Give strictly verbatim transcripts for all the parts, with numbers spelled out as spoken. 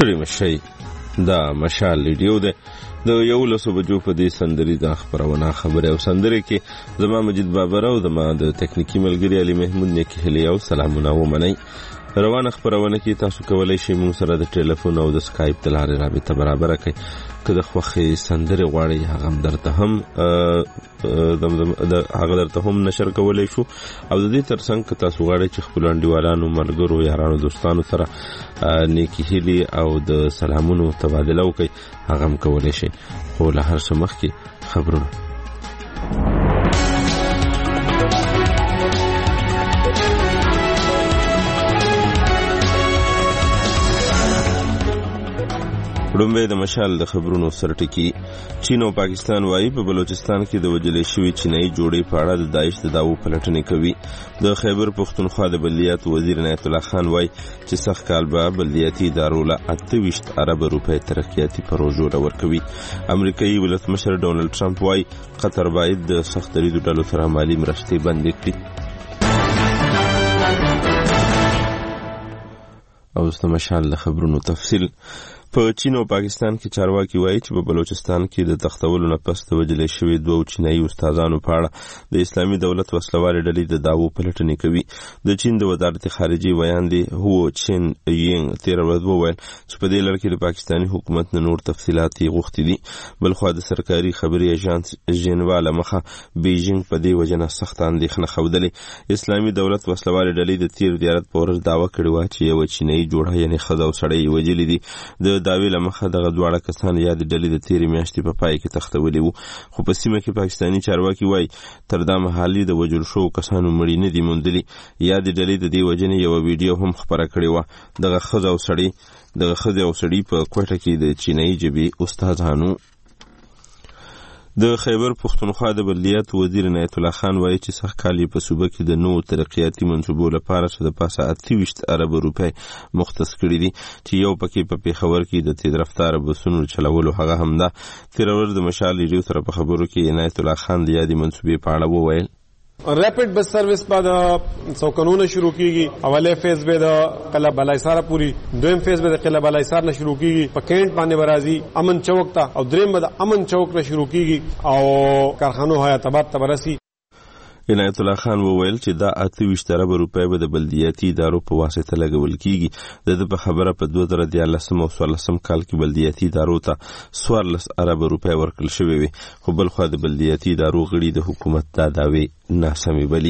ستړي مشئ. دا مشال ریډیو ده د یولسو بجو په دې سندري د خبرونه خبره او سندري کې زما مجید بابر او زما د تکنیکی ملګری علي محمود نیکی هلي او سلامونه ومنئ. روانه خبرونه کې تاسو کولای شئ موږ سره د ټلیفون او د سکایپ د لارې رابطه برابر کړئ. که د خوښې سندرې غواړئ هغه درته هم د هغه درته هم نشر کولی شو او د دې ترڅنګ که تاسو غواړئ چې خپلو انډیوالانو ملګرو یارانو دوستانو سره نیکي هیلې او د سلامونو تبادله وکړئ هغه هم کولی شئ. خو له هر څه مخکې خبرونه. لومبه د مشال د خبرونو سرټکی. چین او پاکستان وايي په بلوچستان کې د وجلې شوی چینایي جوړې په اړه د داعش د داو پلټنې کوي. د خیبر پختونخوا د بلدیات وزیر عنایت الله خان وايي چې سخت کال به بلدیاتي ادارو له اته ویشت ارب روپۍ ترقیاتي پروژو ورکوي. امریکایي ولسمشر ډونالد ټرمپ وايي قطر باید د سخت دریدو ډلو سره مالي مرستې بندې کړي. او د مشال د خبرونو تفصیل. په چین او پاکستان کې چارواکي وایي چې په بلوچستان کې د تختولو نه پس د وجلې شوی دوه چینایي استادانو په اړه د اسلامي دولت وسلوالې ډلې د داوو پلټنې کوي. د چین د وزارت خارجي بیان دی هو چین یین تیر ورځ وویل چې په دې لړ کې د پاکستاني حکومت نه نور تفصيلات یې غوښتي دي. بل خو د سرکاري خبري ایجنس ژنوا لمخه بیجینګ په دې وجنه سخت اندېښنه خوده. اسلامي دولت وسلوالې ډلې د تیر دیارت په ورځ داوا کړې و چې یو چینایي جوړه یعنی خزه او سړی وجلې دي. د داوی لمخه دغه دواړه کسان یا د ډلې د تیرې میاشتې په پای کې تختولي وو. خو په سیمه کې پاکستاني چارواکي وایي تر دا مهالې د وجل شو کسانو مړي نه دي موندلي. یا د ډلې د دې وجنې یو ویډیو هم خبره کړې وه. دغه خزه او سړی دغه خزه او سړی په کوټه کې د چینایي ژبې استادانو. د خیبر پختونخوا د بلدیات وزیر عنایت الله خان وایي چې سخت کال په صوبه کې د نوو ترقیاتي منصوبو لپاره څه د پاسه اته ویشت ارب روپۍ مختص کړي دي چې یو پکې په پیښور کې د تیز رفتار بسونو چلولو هغه هم ده. تیر ورځ د مشال ریډیو سره په خبرو کې عنایت الله خان د یادې منصوبې په اړه وویل. ریپڈ بس سروس په د سو قانون شروع کیږي. اوله فیز به د قلعه بلایسار پوری، دویم فیز به د قلعه بلایسار نه شروع کیږي په کینټ باندې برازي امن چوک ته، او دریم به د امن چوک نه شروع کیږي او کارخانو حیات آباد ته برسي. عنایت الله خان وویل چې دا اته ویشت ارب روپۍ به د بلدیاتي ادارو په واسطه لګول کیږي. د په خبره په دوه زره دیارلسم او څوارلسم کال کې بلدیاتي ادارو ته څوارلس ارب روپۍ ورکړل شوې وي. خو بل خو د بلدیاتي ادارو غړي د حکومت دا دعوی ناسمې بلي.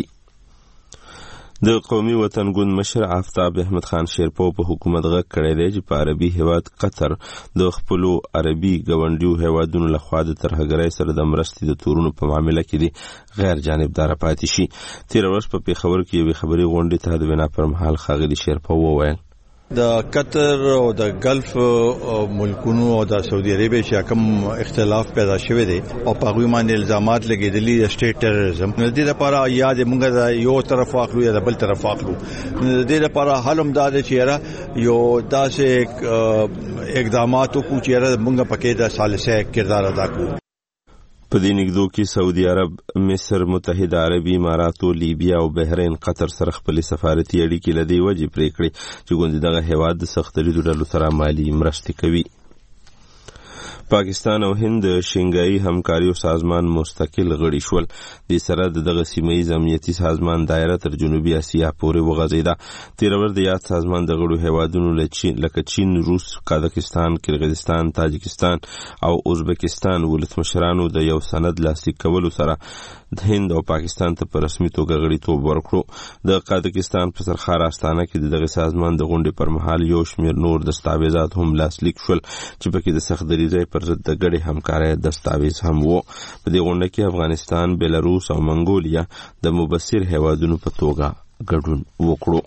د قومي وطن ګوند مشر آفتاب احمد خان شیرپو په حکومت غږ کړی دی چې په عربي هیواد قطر د خپلو عربي ګاونډیو هیوادونو لخوا د ترهګرۍ سره د مرستې د تورونو په معامله کې دی غیر جانبدار پاتې شي. تیر ورځ په پیښور کې یوې خبري غونډې ته د وینا پر مهال ښاغلي شیرپو وویل د قطر او د ګلف ملکونو او د سعودي عربیا چې کوم اختلاف پیدا شوی دی او په هغه باندې الزامات لګیدلي د سټیټ ټیرریزم د دې لپاره یا د موږ د یو طرف واخلو یا د بل طرف واخلو. د دې لپاره حل هم دا دی چې یو داسې اقدامات وکړو چې موږ پکې د ثالثه کردار ادا کړو. په دې نګدو کې سعودي عرب، مصر، متحده عربي اماراتو، لیبیا او بحرین قطر سره خپل سفارتي اړیکې لدی وجې پرې کړې چې ګوندې دغه هیواد د سخت دریدو ډلو سره مالي مرستې کوي. پاکستان او هند د شنګایي همکاریو سازمان مستقل غړي شول. د سره دغه سیمه‌ییز امنیتي سازمان دایره تر جنوبي اسیا پورې وغځیده. تیر ورځ د یاد سازمان د غړو هیوادونو لکه چین، روس، قازقستان، کرغیزستان، تاجکستان او ازبکستان ولسمشرانو د یو سند لاسلیک کولو سره د هند او پاکستان ته په رسمي توګه غړیتوب ورکړو. د قازقستان په سرخار آستانه کې دغه سازمان د غونډې پر مهال یو شمېر نور دستاویزات هم لاسلیک شول چې پکې د سخت دریځۍ پر ضد د ګډې همکارۍ دستاویز هم وو. په دې غونډه کې افغانستان، بیلاروس او منګولیا د مبصر هیوادونو په توګه ګډون وکړو.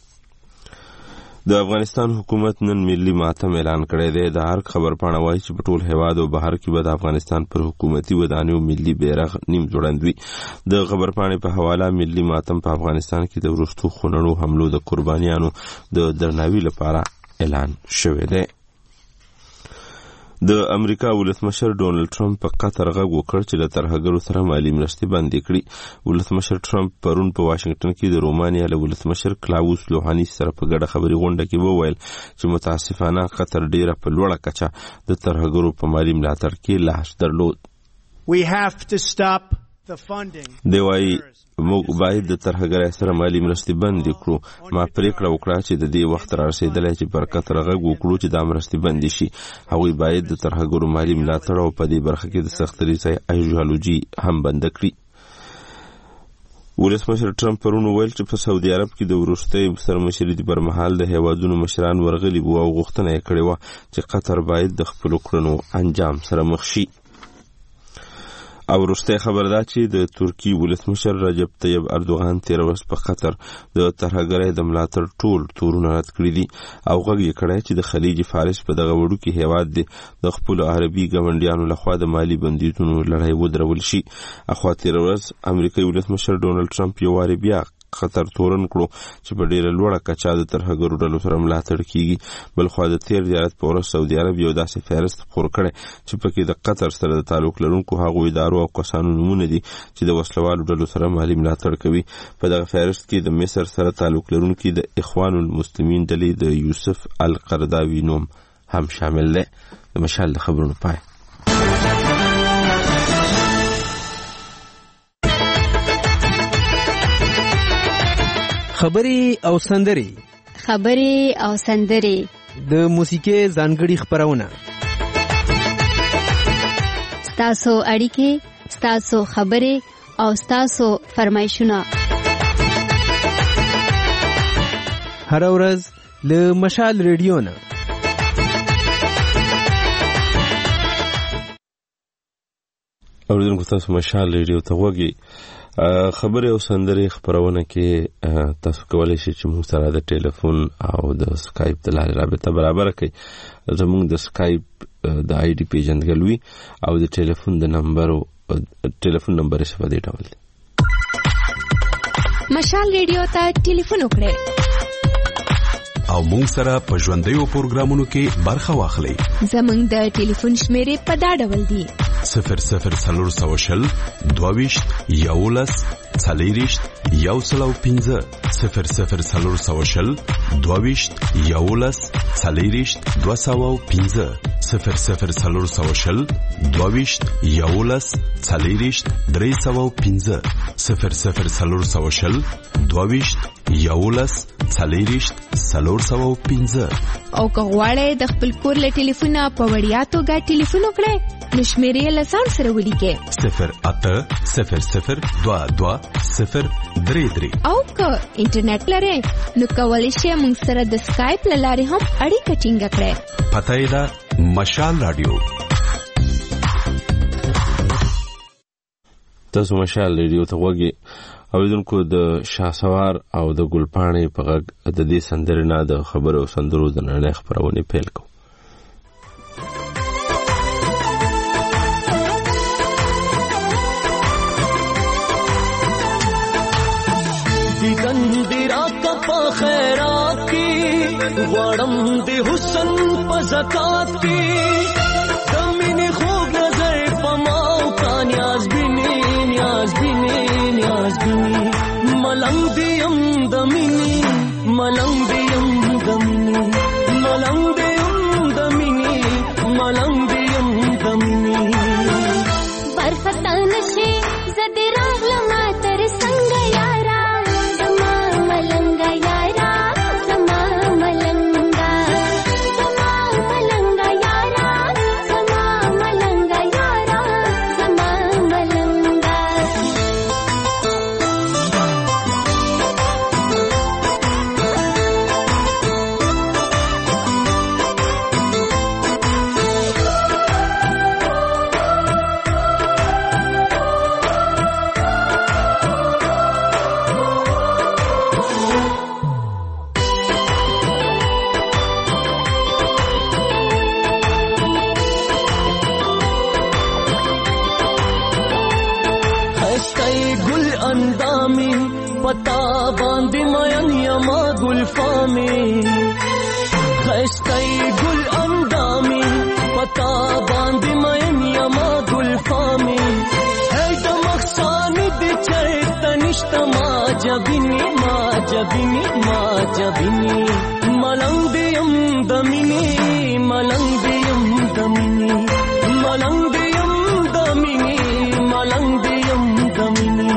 د افغانستان حکومت نن ملي ماتم اعلان کړی دی. د هر خبر پاڼه وایي چې په ټول هیواد او بهر کې به د افغانستان پر حکومتي ودانیو ملي بیرغ نیم ځوړند وي. د خبر پاڼې په حواله ملي ماتم په افغانستان کې د وروستو خونړو حملو د قربانیانو د درناوي لپاره اعلان شوی دی. د امریکا ولسمشر ډونالد ټرمپ په قطر غږ وکړ چې له ترهګرو سره مالي مرستې بندې کړي. ولسمشر ټرمپ پرون په واشنگټن کې د رومانیا له ولسمشر کلاوس لوهاني سره په ګډه خبري غونډه کې وویل چې متاسفانه قطر ډیره په لوړه کچه د ترهګرو په مالي ملاتړ کې لاس درلود. We have to stop the funding. دی وايي موږ باید د ترهګرۍ سره مالي مرستې بندې کړو. ما پریکړه وکړه چې د دې وخت را رسېدلی چې پر قطر غږ وکړو چې دا مرستې بندې شي. هغوی باید د ترهګرو مالي ملاتړ او په دې برخه کې د سخت دریځۍ ایډیالوژي هم بنده کړي. ولسمشر ټرمپ پرون وویل چې په سعودي عرب کې د وروستۍ سرمشرۍ پر مهال د هیوادونو مشران ورغلي وو او غوښتنه یې کړې وه چې قطر باید د خپلو کړنو انجام سره مخ شي. او وروستۍ خبر ده چې د ترکي ولسمشر رجب طیب اردوغان تېره ورځ په قطر د ترهګرۍ د ملاتړ ټول تورونه رد کړي دي او غږ یې کړی چې د خلیج فارس په دغه وړوکي هیواد دی د خپلو عربي ګاونډیانو لخوا د مالي بندیزونو لړۍ ودرول شي. اخوا تېره ورځ امریکایي ولسمشر ډونالد ټرمپ یو وارې بیا قطر تورن کړو چې په ډیره لوړه کچه د ترهګرو ډلو سره ملاتړ کیږي. بلخوا د تیر زیارت په ورځ سعودي عرب یو داسې فهرست خپور کړی چې پکې د قطر سره د تعلق لرونکو هغو ادارو او کسانو نومونه دي چې د وسلوالو ډلو سره مالي ملاتړ کوي. په دغه فهرست کې د مصر سره تعلق لرونکي د اخوان المسلمین ډلې د یوسف القرداوي نوم هم شامل دی. د مشال د خبرونو پای. خبري او سندري خبري او سندري د موسیقي ځانګړي خبرونه ستاسو اړیکې ستاسو خبري او ستاسو فرمایشونه هر ورځ له مشال ریډیو نه. اوریدونکو تاسو مشال ریډیو ته وګورئ. خبرې او سندرې خبرونه کې تاسو کولای شئ چې موږ سره د ټلیفون او د سکایپ د لارې رابطه برابر کړئ. زموږ د سکایپ د آی ډي پیژندګلوي او د ټلیفون د نمبر ټلیفون نمبر یې په دې ډول دی. مشال ریډیو ته ټلیفون وکړئ او موږ سره په ژوندیو پروګرامونو کې برخه واخلئ. زموږ د ټلیفون شمیرې په دا ډول دي: صفر صفر څلور سوه شل دوه ویشت یولس څلېرویشت یو سل او پنځه صفر صفر څلور سوه شل دوه ویشت یولس څلېرویشت دوه سوه او پنځه صفر صفر څلور سوه شل دوه ویشت یولس څلېرویشت درې سوه او پنځه صفر صفر څلور سوه شل دوه ویشت یولس څلېرویشت څلور سوه او پنځه. او که غواړئ د خپل کور له ټلیفونه په وړیا توګه ټلیفون وکړئ نو شمیرې له ځان سره ولیکئ: صفر اته صفر صفر دوه دوه صفر درې درې. او که انټرنیټ لرئ نو کولی شئ موږ سره د سکایپ له لارې هم اړیکه ټینګه کړئ. پته یې ده مشال رادیو. تاسو مشال ریډیو ته وګورئ. اوریدونکو د شاسوار او د ګلپاڼې په غږ د دې سندرې نه د خبرو او سندرو د نړۍ خپرونې پیل کوو. دیدن دی راکا پا خیرات کی غوارم دی حسن پا زکات کی دمینی خوب نظر پا ماو کا نیاز بینی نیاز بینی نیاز بینی ملنگ دیم دمینی ملنگ دیم دمینی ملنگ دیم دمینی ملنگ دیم دمینی برخطا نشی زدی راغ لما تر سنگ یارا پتا باندې مېن یما ګلفامي خستای ګل اندامي پتا ملنګ دیم دمینی ملنګ دیم دمینی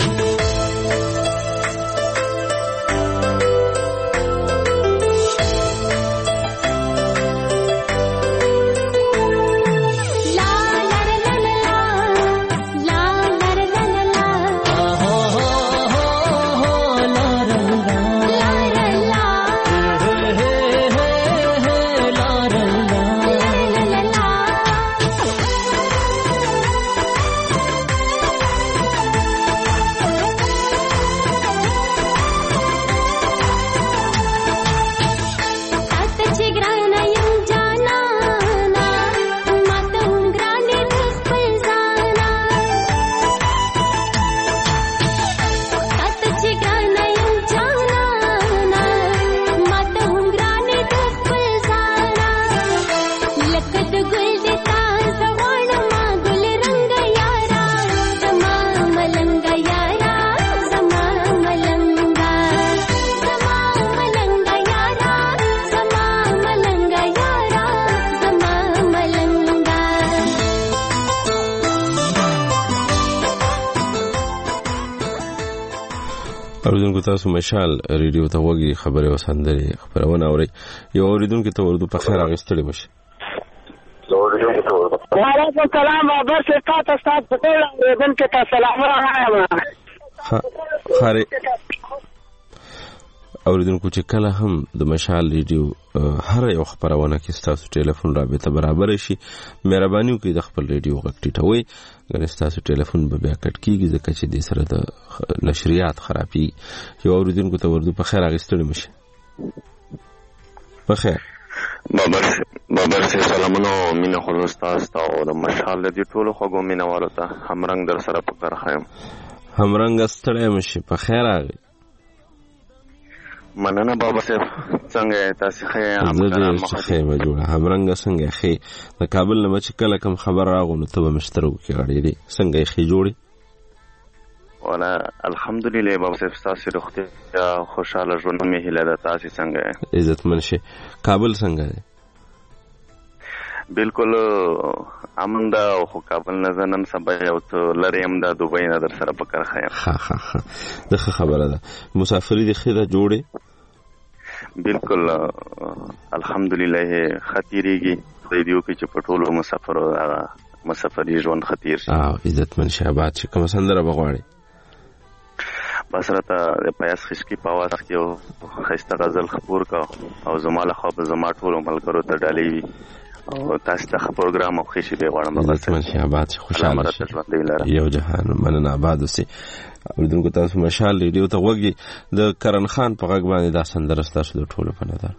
اوریدونکو تاسو مشال ریډیو ته وګورئ خبره وسندري خبرونه اوري یو اوریدونکو ته ورته په خیر اغستړي مشه وعلیکم السلام بابا سے تاسو تاسو په ټول اوریدونکو ته سلام وایم خاري اوریدونکو چې کله هم د مشال ریډیو هر یو خبرونه کې تاسو ټلیفون رابطه برابر شي مهرباني وکړئ د خپل ریډیو غږ ټیټوي ګنې تاسو ټلیفون به بیا کټ کیږي ځکه چې د سره د نشریات خرابي یو اوریدونکو ته ورته په خیر اغستړي مشه په خیر بابر بابر سي سلامونو مینه خو تاسو ته او د مشال د ټولو خوګو مینه والته همرنګ در سره په کار خایم همرنګ استړی مشه په خیر اغي مننه بابا صاحب څنګه تاسو ښه هم کاران مخه ما جوړه همرنګ څنګه ښه د کابل نه چې کله کوم خبر راغو نو ته مشترو کې غړې دي څنګه ښه جوړي ولا الحمدلله بابا صاحب تاسو روغتیا خوشاله ژوند مې هیله ده تاسو څنګه عزت منشه کابل څنګه دی بالکل امنده او خو کابل نه زنن سبا یو څه لري هم د دوبۍ نه در سره پکړ خایم ها ها ها دغه خبره ده مسافری د خیره جوړه بالکل الحمدلله خطیریږي ریډیو کې چې پټولو مسافر مسافری ژوند خطیر شي اه عزت من شهبات چې کوم سندره بغواړي بس راته د پیاس خشکی په आवाज کې او خسته غزل خبر کا او زماله خو به زما ټول ملګرو ته ډالې او تاسو ته پروګرام او خوشي دی غواړم عزت من شهبات خوشاله یو جهان مننه آباد اوسې اوریدونکو تاسو مشال ریډیو ته وګورئ د کرن خان په غږ باندې دا سندره تاسو د ټولو په نظر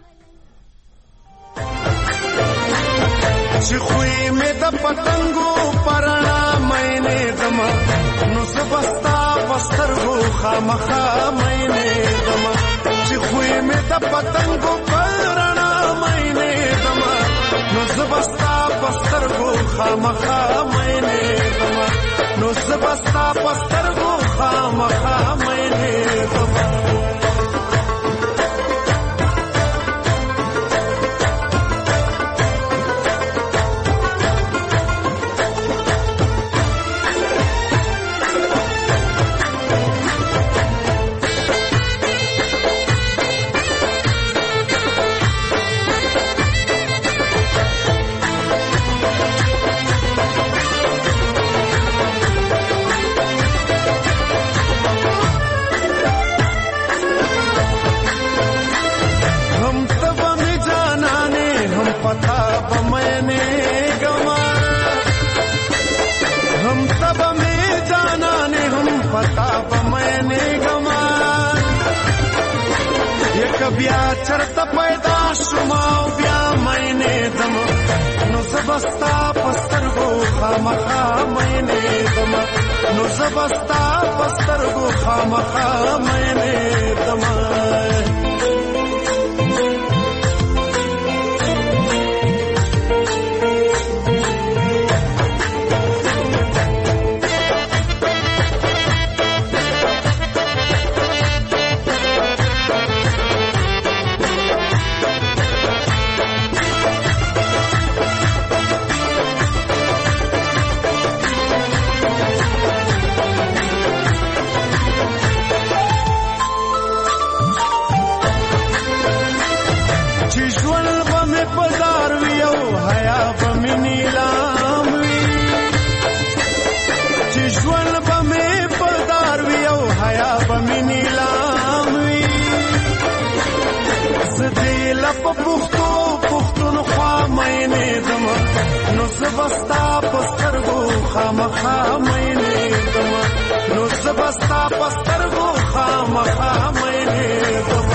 چې خوې مې د پتنګو پرانا مینه دما نو سبستا پسترغو خامخا مینه دما چې خوې مې د پتنګو پرانا مینه دما نو سبستا پسترغو خامخا مینه دما نو سبستا پسترغو خامخا مینه دما بیا چرته پیدا شوما بیا مینه دم نو زبستا پسترغو خامخا مینه دم نو زبستا پسترغو خامخا مینه دم پښتو پښتونخوا مینې دم نو زبستا پسترګو خامخا مینې دم نو زبستا پسترګو خامخا مینې دم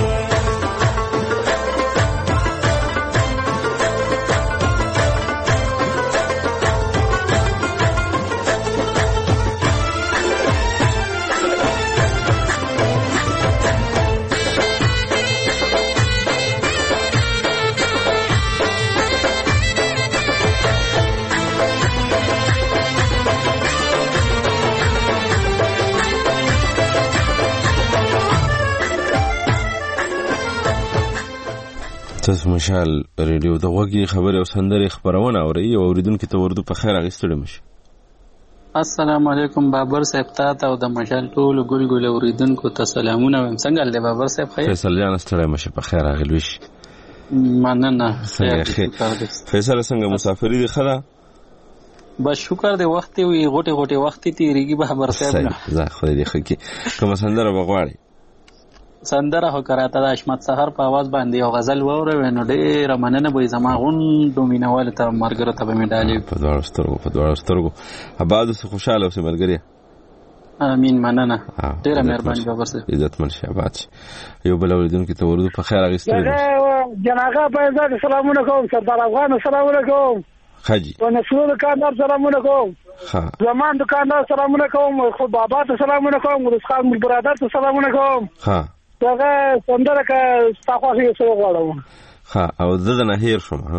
تاسو مشال ریډیو د غوږی خبري او سندري خبرونه اوري او اوریدونکو ته ورته په خیر اغستړم شي. السلام علیکم بابر صاحب ته او د مشال ټول ګل ګل اوریدونکو ته سلامونه وایم. څنګه له بابر صاحب خیر؟ فیصل جان ستړی مشه په خیر اغلوش. مننه. فیصل څنګه مسافری دی خلا؟ بس شکر دی وخت وی غټه غټه وخت تیریږي بابر صاحب. زه خو دې خکی کوم سندره بغواړي سندره هو کراته د اشمت سحر په आवाज باندې او غزل وره نو ډېر مننه به زما غون دومینوال ته مرګره ته به مډالي په دوړ سترګو په دوړ سترګو اباد سه خوشاله اوسه ملګری. امين مننه ډېر مهرباني بابر صاحب. عزت من شابات یو بل اوریدونکو ته ورته په خیر اغستل. جناغه په سلامونه کوم سردار افغان سلامونه کوم حاجی و نسو دکاندار سلامونه کوم ها زمان دکاندار سلامونه کوم خو بابا ته سلامونه کوم ورسخان مل برادر ته سلامونه کوم ها دغه سندره کا تاسو یې سره غواړم ها او زه نه هیر شوم ها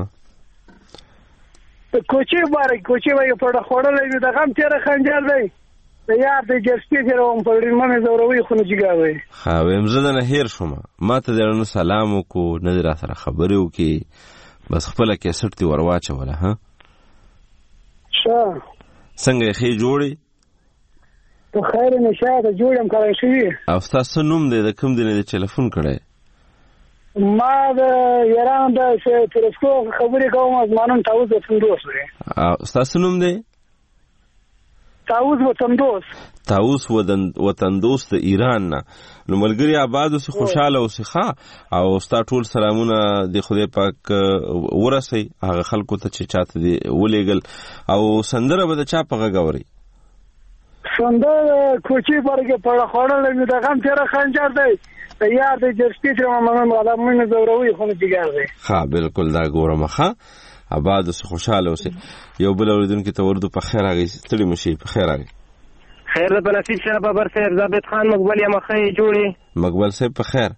کوچی بارک کوچی وای په خوړلې دغه هم تیر خنجر دی یار د جستی سره هم په ریمه زوروي خو نه جګاوي ها ویم زه نه هیر شوم ما ته درنه سلام کو نه در سره خبرې وکي بس خپل کیسټ تی ورواچ ولا ها شه څنګه خې جوړي په خیر نشاته جوړم کړی شي. او تاسو نوم دې د کوم دې د ټلیفون کړی؟ ما د ایران د تلسکو خبرې کوم از مانون تاوز وطندوس دی. او تاسو نوم دې تاوز وطندوس تاوز وطندوس د ایران نه. نو ملګری آباد اوسه خوشاله اوسه ښه او ستا ټول سلامونه د خدای پاک ورسي هغه خلکو ته چې چاته دی ولېګل او سندره به د چا په غوړي سندره کوچی برګه په خوړلې مې د غم تیر خنجر دی یار د جستی چې مې مالا مې زوروي خو نه جګار دی. ها بالکل دا ګورم ښه آباد اوسه خوشاله اوسه یو بل اوریدونکو ته ورته په خیر راغی ستړي مشي په خیر راغی. خیر ده بنصیب شه بابر صاحب ثابت خان مقبل یا مخې جوړي مقبل صاحب په خیر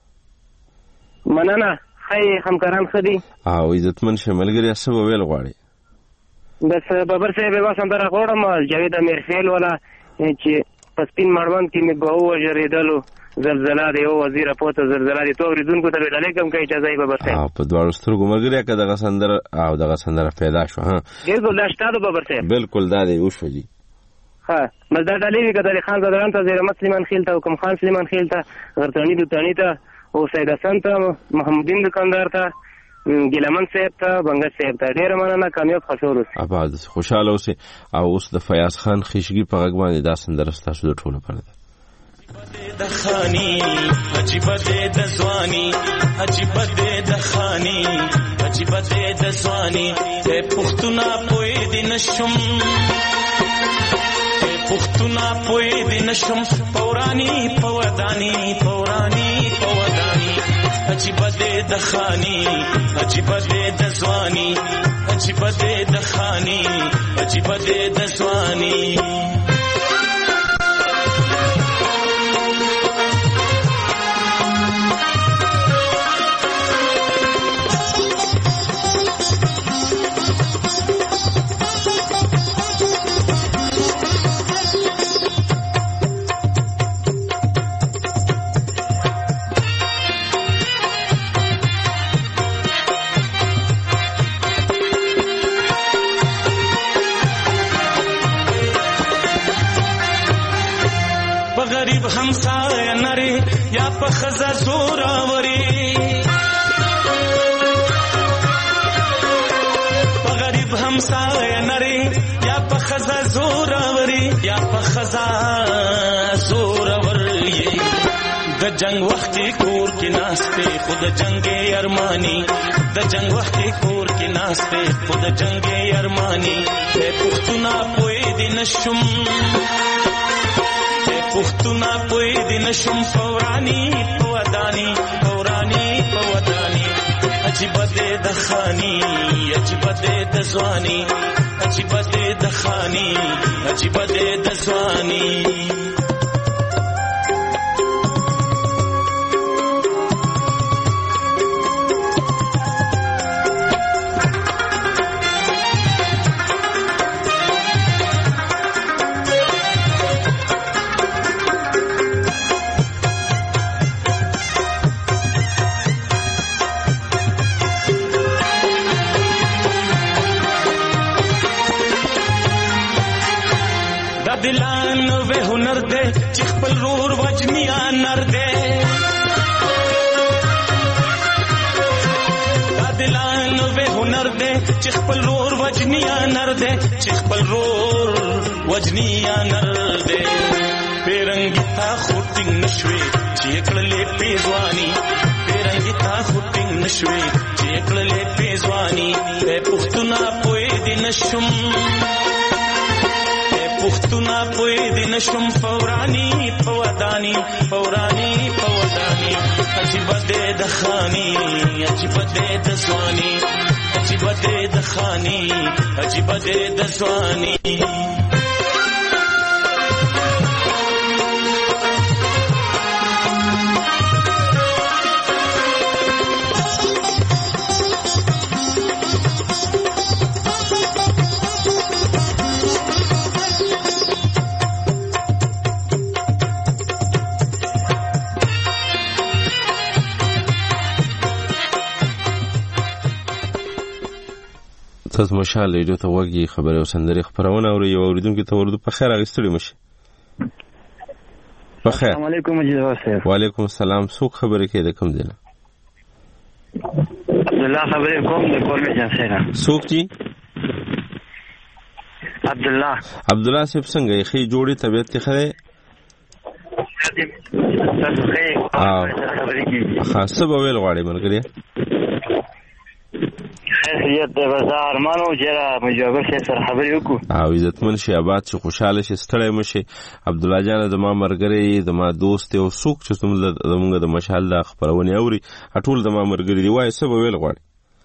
مننه خې همکاران خدي او عزتمن شملګری سبب ویل غواړي بس بابر صاحب به سندره غوړم جاوید امیرخیل ولا چې پسپین مړوند کې مې بهو جریدلو زلزلہ دی او وزیر پوت زلزلہ دی تو ریدونکو ته علیکم کوي اجازه بابر صاحب په دوړ سترګو مګری که دغه سندره او دغه سندره پیدا شو ها بالکل دا شته بابر صاحب بالکل دا دی وشو جی ها مزدار ډالې کده خان زدران ته زیر مسلمان خیل ته حکم خان سلیمان خیل ته غرتانی دوتانی ته او سید حسن ته محمودین دکاندار ته ګلمن صاحب ته بنگش صاحب ته ډیر مننه کامیاب خوشحال اوسئ آباد خوشاله اوسئ او اوس د فیاض خان خشګي په غږ باندې دا سندره ستاسو د ټولو لپاره ده. د خانی عجیب ده د ځواني عجیب ده د خانی عجیب ده د ځواني ته پختونه پوي دي نشم ته پختونه پوي دي نشم پورانی پودانی پورانی پودانی عجیب ده د خانی عجیب ده د ځواني عجیب ده د خانی عجیب ده د ځواني همسایه نری یا په خزا زوراوري په غریب همسایه نری یا په خزا زوراوري یا په خزا زوراوري د جنگ وخت کور کې ناشته خود جنگ ارمانی د جنگ وخت کور کې ناشته خود جنگ ارمانی په پختونا پوي دین شم په پختونا پوي دین شم فورانی پودانی فورانی پودانی عجیب دې د خانی عجیب دې د ځواني عجیب دې د خانی عجیب دې د ځواني دلان و هنر دے چخ پل رور وجنیا نر دے دلان و هنر دے چخ پل رور وجنیا نر دے چخ پل رور وجنیا نر دے پیرنگی تا خوٹنگ نشوی چیکڑلے پیزوانی پیرنگی تا خوٹنگ نشوی چیکڑلے پیزوانی اے پختونا پوی دی نشم پختونا پوی دی نشم فورانی پودانی فورانی پودانی عجیب دې د خانی عجیب دې د ځواني عجیب دې د خانی عجیب دې د ځواني تاسو مشال ریډیو ته وګورئ خبره او سندري خبرونه او یو اوریدونکو ته ورته په خیر اغستړي مشي په خیر السلام علیکم مجید صاحب وعلیکم السلام څوک خبره کوي د کوم دی عبد الله خبره کوم د کورمه جنسینا څوک جی عبد الله عبد الله صاحب څنګه یې خې جوړي طبيعت ته خره تاسو ښه خبرې کیږي خاصه به ویل غواړي ملګری خیریت د بازار مانو جره مجاور شه سره خبرې وکړو او عزتمن شي آباد شي خوشاله شي ستړی مشي عبد الله جان د ما مرګري د ما دوست او سوق چې زموږ د مشال د خبرونه اوري ټول د ما مرګري دی وای سبب ویل غواړي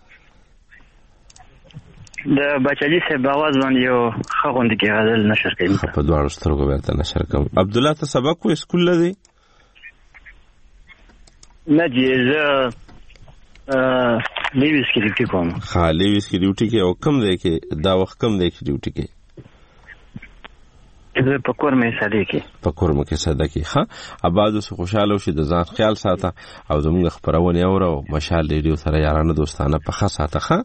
د بچلی سه باواز باندې یو خغوند کې غزل نشر کړي په دوه سترګو ورته نشر کوم عبد الله ته سبق کو اسکول لدی نه جیزه لیویس کې ډیوټي کوم ها لیویس کې ډیوټي کې او کم دی کې دا وخت کم دی کې ډیوټي کې زه په کور مې ساده کې په کور مې کې ساده کې ها آبادو سه خوشاله شي د ځان خیال ساته او زموږ خبرونه اورو مشال ریډیو سره یارانه دوستانه په خاصه ساته ها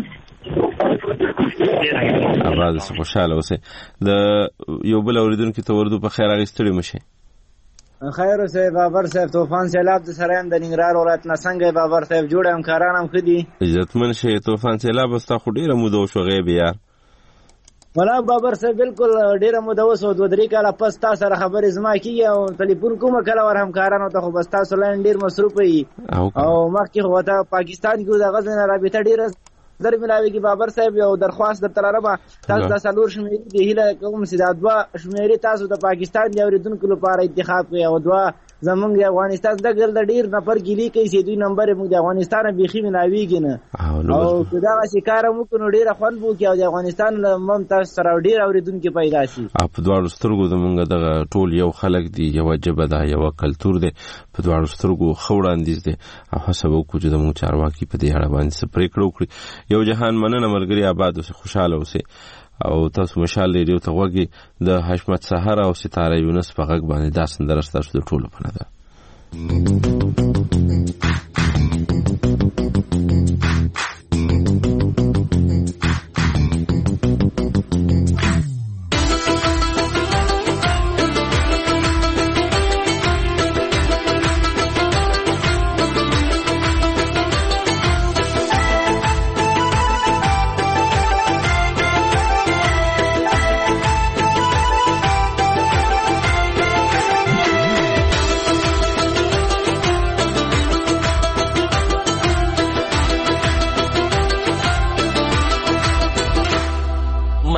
آبادو سه خوشاله اوسه د یو بل اوریدونکو ته ورته په خیر اغستړي مشه خیر اوسه بابر صاحب طوفان سیلاب د سرایم د ننګرهار ولایت نه څنګه بابر صاحب جوړ همکاران هم خدي عزتمن شه طوفان سیلاب استا خو ډیره مو دوه شو غیب یار ولا بابر صاحب بالکل ډیره مو دوه سو دوه درې کاله پس تاسو سره خبرې زما کیږي او ټلیفون کومه کله ور همکارانو ته خو بس تاسو لاین ډیر مصروف وي او مخکې هوته پاکستان کې د غزن رابطه ډیره در ملاوي کې بابر صاحب یو درخواست در طلبه تاسو د سلور شمیرې د هیله کوم سیدا دوا شمیرې تاسو د پاکستان د اوریدونکو لپاره انتخاب کړئ او دوا زمونږ د افغانستان د ګل د ډیر نفر ګلی کوي چې دوی نمبر موږ د افغانستان بيخي ملاويږي نه او دا شکار مو کو ډیر خوان بو کې او د افغانستان ممتاز سره ډیر اوریدونکو پیدا شي په دوه سترګو زمونږ د ټول یو خلک دی یو جبه ده یو کلچر دی په دوه سترګو خوړاندیز دی او حسب کو چې زموږ چارواکي په دې اړه باندې سپری کړو کړی یو جهان مننه ملګری آباد اوسه خوشاله اوسه او تاسو مشال ریډیو ته وګورئ د حشمت سحر او ستاره یونس په غږ باندې دا سندره تاسو د ټولو په نظر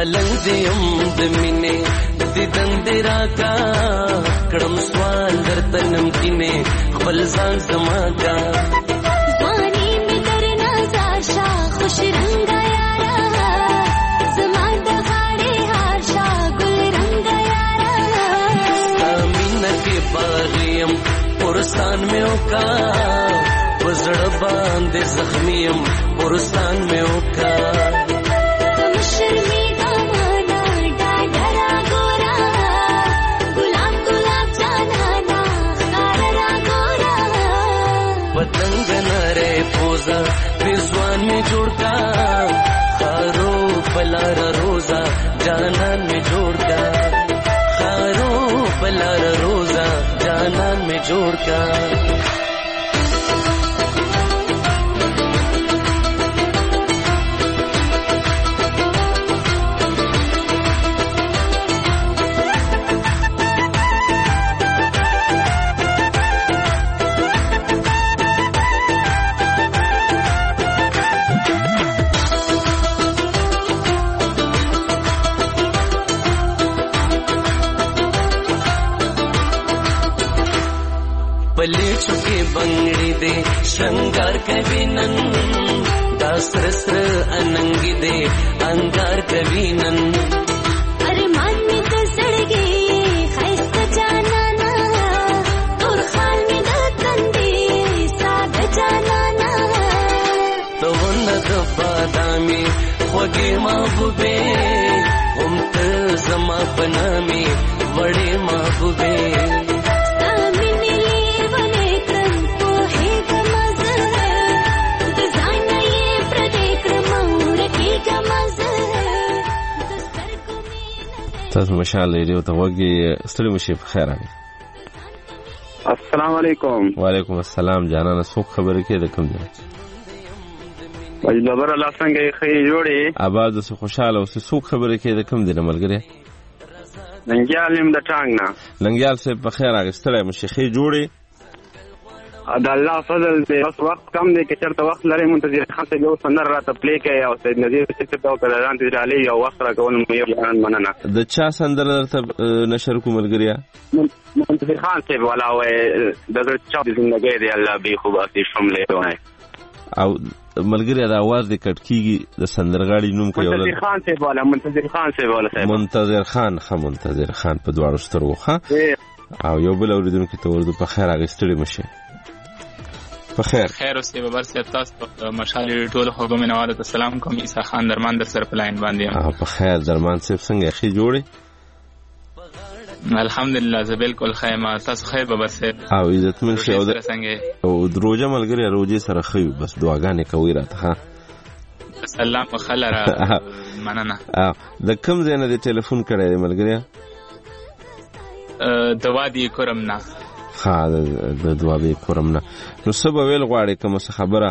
ملنګ دیم د مینې دیدن دې راکا کړم سوال درته نمکینې خپل ځان زما کا ځواني مې درنه زاشا خوش رنگا یارا زما د غاړې هار شا ګل رنگا یارا ستا مینه کې باغیم پرستان مې وکا وزړه باندې زخمیم پرستان مې وکا पतंग नरे पोजा रिजवान में जोड़ता खारो पलार रोजा जानन में जोड़ता खारो पलार रोजा जानन में जोड़ता पले चुके बंगड़ी दे श्रृंगार कविनन दासरस्र अनंगी दे अंगार कविनन अरे मान में तो सड़ गई खैस्त जाना ना तोर खाल में द कंदे साग जाना ना तो नद बादामी खोगे महबूबे उमत जमा बनामी बड़े महबूबे تاسو مشاله ریو ته وګي ستړي مشي په خیر راغلی. السلام علیکم. وعلیکم السلام جانانه څوک خبرې کې د کوم ځای؟ وای لبر الله څنګه خې جوړې؟ آباد اوس خوشاله اوس څوک خبرې کې د کوم ځای ملګری؟ لنګیال نیم د ټانګ نه. لنګیال صاحب په خیر راغلی ستړي مشي خې جوړې؟ د الله فضل دی بس وخت کم دی که چرته وخت لري منتظر خان ته یو سندر راته پلی کوي او سید نذیر څه ته او کلان ته علي یو وخت راکول مې یو جان مننه د چا سندر درته نشر کوم ملګریا منتظر خان ته ولا و د چا د زندګۍ دی الله به خو باسي شمله وای او ملګری د आवाज د کټکیږي د سندرغاړي نوم کوي منتظر خان ته ولا منتظر خان ته ولا منتظر خان خه منتظر خان په دواړو سترګو ښه او یو بل اوریدونکو ته ورته په خیر راغستړي مشه بخیر خیر اوسې به بر سیب تاسو مشال ټول حکومت نواله السلام کوم عیسی خان درمان در سره پلاین باندې اه په خیر درمان سیب څنګه اخی جوړي الحمدلله زه بالکل خیمه تاسو خیر به بر سیب او عزتمن شه او دروجه ملګری روزي سره خیو بس دعاګانې کوي راته ها سلام خلره مننه اه د کوم ځای نه دی ټلیفون کړی دی ملګری د وادي کرم نه ها د دوابې کورم نه نو سبا ویل غواړي کوم څه خبره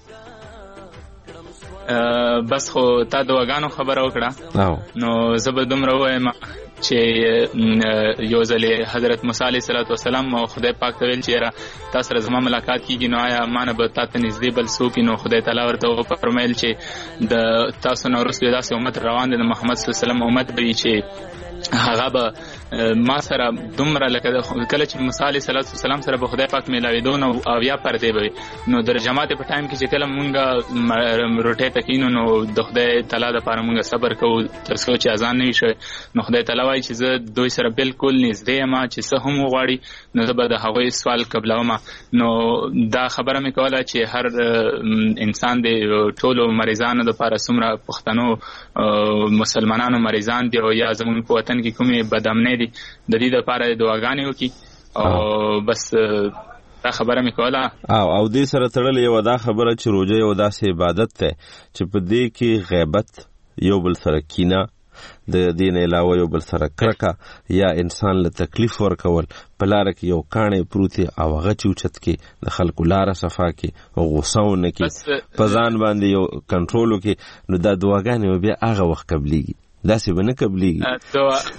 بس خو تا دواګانو خبره وکړه نو زبر دومره وایم چې یو ځلې حضرت موسی علیه السلام او خدای پاک ته ویل چې تاسو سره زما ملاقات کیږي نو آیا مانه به تاسو نږدې بل څوک نو خدای تعالی ورته فرمایل چې د تاسو نو رسول الله صلی الله علیه وسلم روان دي محمد صلی الله علیه وسلم امت به چې هغه به ما سره دومره لکه کله چې موسی علیه السلام سره به خدای پاک ملاویدو نو او یا پردې به نو در جماعت په ټایم کې چې کله مونږه روټه تکینو نو د خدای تعالی د پاره مونږه صبر کوو تر څو چې اذان نه شي نو خدای تعالی وایي چې زه دوی سره بالکل نږدې یم چې څه هم وغواړي نو زه به د هغوی سوال قبلوم نو دا خبره مې کوله چې هر انسان د ټولو مریضانو لپاره څومره پښتنو مسلمانانو مریضان دي او یا زموږ په وطن کې کومې بدامنۍ دي د دې لپاره دعاګانې وکړي او بس دا خبره مې کوله او او دې سره تړلې یو دا خبره چې روزه یو داسې عبادت ده چې په دې کې غیبت یو بل سره کینه د دین علاوه یو بل سره کرکه یا انسان له تکلیف ورکول په لار کې یو کانې پروتي او هغه چوچت کې د خلکو لار صفا کې او غوساونه کې په ځان باندې یو کنټرول کې نو دا دعاګانې بیا هغه وخت قبليږي داسې به نه قبليږي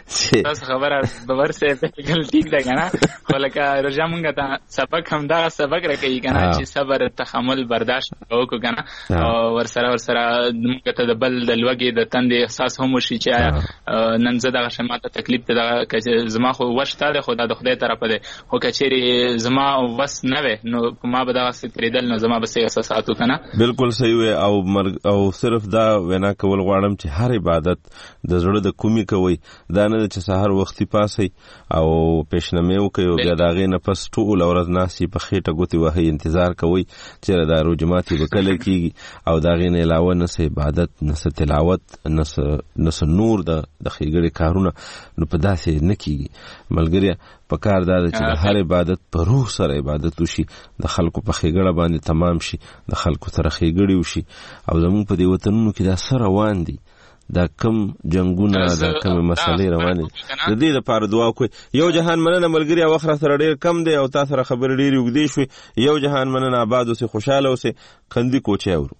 تاسو خبره باور سه بالکل ټیک ده کنه خو لکه روژه مونږ ته سبق هم دا سبق راکوي کنه چې صبر تحمل برداشت وکړو کنه او ورسره ورسره مونږ ته د بل د لوګي د تندې احساس هم وشي چې نن زه دغه شماته تکلیف ته دغه زما خو وشته ده خو دا د خدای طرفه ده خو کچېری زما وس نه وي نو ما به دغه سکریدل نو زما به سه احساسات وکنه بالکل صحیح او او صرف دا وینا کول غواړم چې هر عبادت د زړه د کومي کوي دا نه چې سحر وختي پاسي او پېشنمه وکي او دا غي نه پس ټول ورځ ناسي په خېټه ګوتې وهي انتظار کوي چې دا روجماتي وکړي کیږي او دا غي نه علاوه نه سه عبادت نه سه تلاوت نه سه نه سه نور د د خېګړې کارونه نو په داسې نه کیږي ملګری په کار دا چې د هر عبادت په روح سره عبادت وشي د خلکو په خېګړه باندې تمام شي د خلکو سره خېګړې وشي او زموږ په دې وطنونو کې دا سره روان دي دا کم جنگونه دا کم مسلې روانې د دې لپاره دعا کوي یو جهان مننه ملګری او وخت سره ډېر کم دی او تاسو سره خبرې ډېرې وګدې شوې یو جهان مننه آباد اوسې خوشاله اوسې خندي کوچې اورو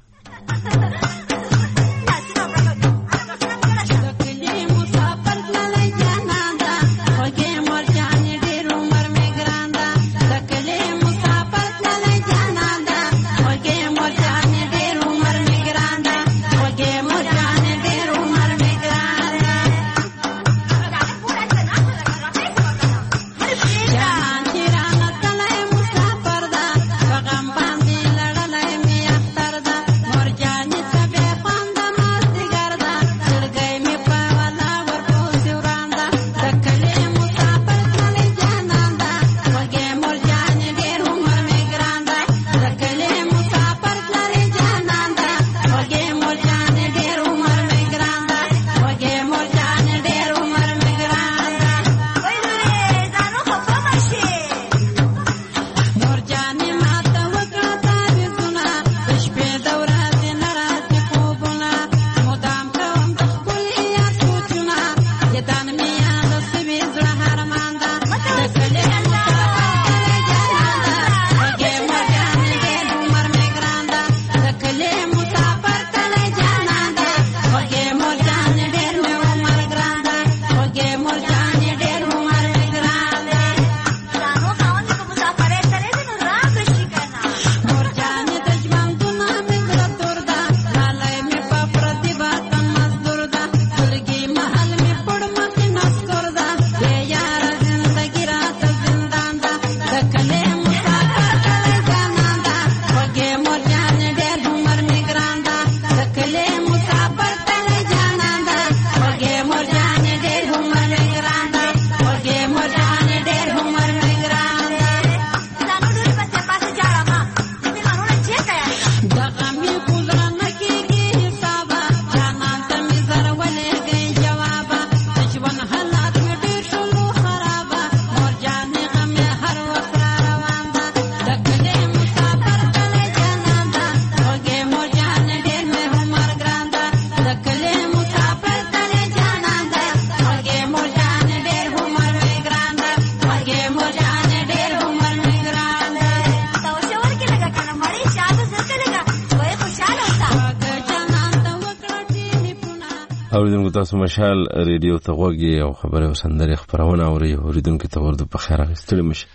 اوریدونکو تاسو مشال ریډیو ته غوږی او خبره وسندري خبرونه اوري اوریدونکو ته ورته په خیر غوښتل مشه